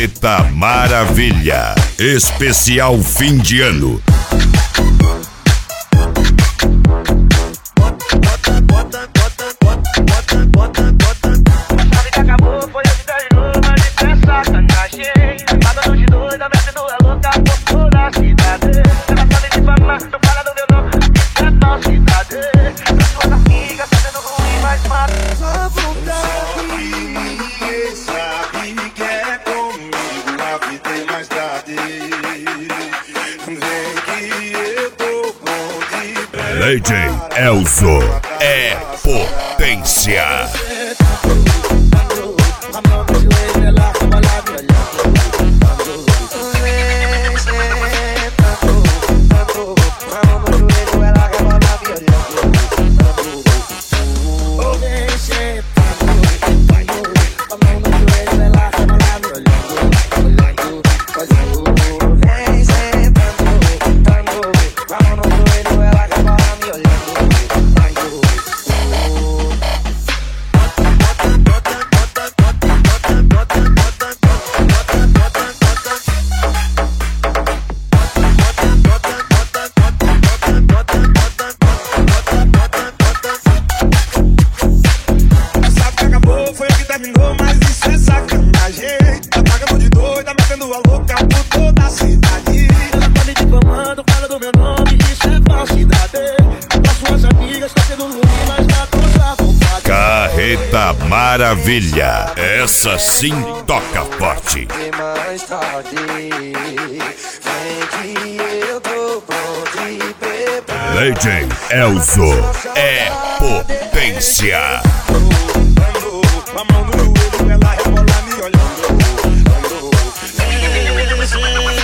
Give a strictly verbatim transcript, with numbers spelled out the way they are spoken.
Carreta Maravilha, especial fim de ano. D J Elzo é potência. Carreta Maravilha, essa sim toca forte. D J Elzo é potência. A mão no joelho, ela rebola me olhando.